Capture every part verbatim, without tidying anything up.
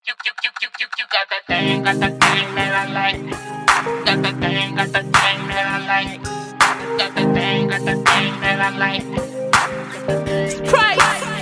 You, you, you, you, you, you got that thing, got that thing that I like. Got that thing, got that thing that I like. Got that thing, got that thing that I like. Price.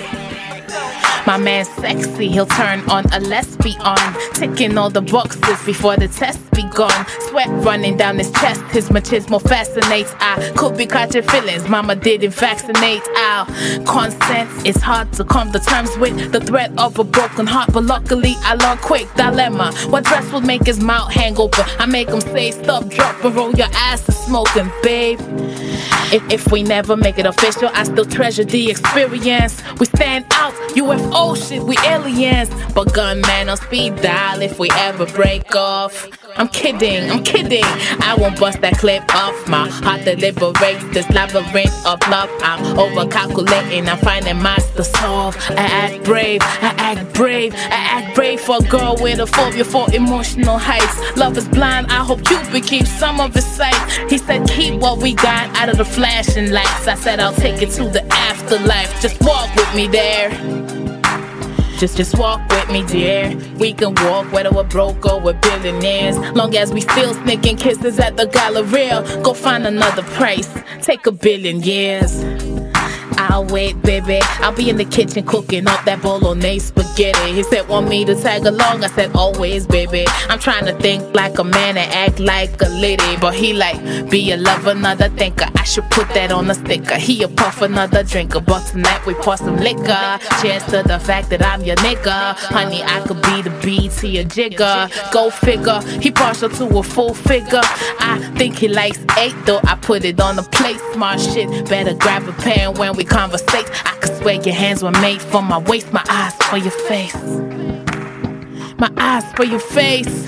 My man's sexy, he'll turn on a lesbian, ticking all the boxes before the test begun. Sweat running down his chest, his machismo fascinates. I could be catching feelings, mama didn't vaccinate. Our consent is hard to come to terms with the threat of a broken heart, but luckily I learned quick. Dilemma, what dress will make his mouth hang open? I make him say stop, drop, and roll your ass to smoking, babe. If, if we never make it official, I still treasure the experience. We stand out, U F O shit, we aliens. But gunman on speed dial if we ever break off. I'm kidding, I'm kidding. I won't bust that clip off. My heart deliberates this labyrinth of love. I'm over calculating, I'm finding minds to solve. I act brave, I act brave, I act brave for a girl with a phobia for emotional heights. Love is blind, I hope Cupid keeps some of his sight. He said keep what we got out of the flashing lights. I said I'll take it to the afterlife. Just walk with me there. Just, just walk with me, dear. We can walk whether we're broke or we're billionaires. Long as we still sneaking kisses at the Galleria. Go find another price, take a billion years. I'll wait, baby. I'll be in the kitchen cooking up that bolognese spaghetti. He said, want me to tag along? I said, always, baby. I'm trying to think like a man and act like a lady. But he like, be a lover, another thinker. I should put that on a sticker. He a puff, another drinker. But tonight we pour some liquor. Cheers to the fact that I'm your nigga. Honey, I could be the B to your jigger. Go figure, he partial to a full figure. I think he likes eight, though I put it on the plate. Smart shit, better grab a pen when we conversate. I could swear your hands were made for my waist. My eyes for your face. My eyes for your face.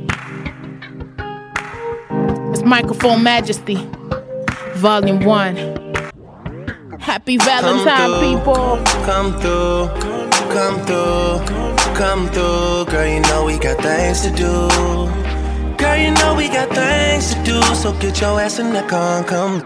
It's Microphone Majesty, Volume one. Happy Valentine, people. Come through, come through, come through. Girl, you know we got things to do. Girl, you know we got things to do. So get your ass in the car and come.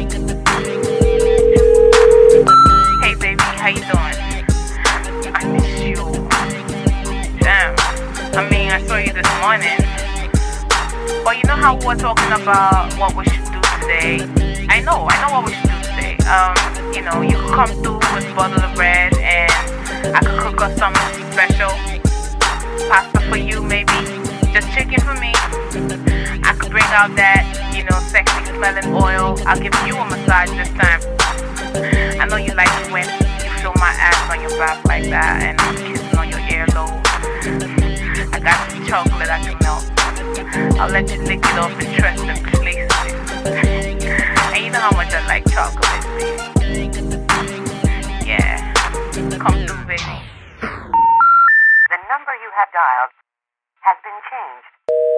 How you doing? I miss you. Damn. I mean, I saw you this morning. But you know how we were talking about what we should do today? I know, I know what we should do today. Um, you know, you could come through with a bottle of bread and I could cook us something special. Pasta for you, maybe. Just chicken for me. I could bring out that, you know, sexy smelling oil. I'll give you a massage this time. I know you like it when feel my ass on your back like that and I'm kissing on your earlobe. I got some chocolate I can melt. I'll let you lick it off and trust and places. And you know how much I like chocolate, baby. Yeah, come through, baby. The number you have dialed has been changed.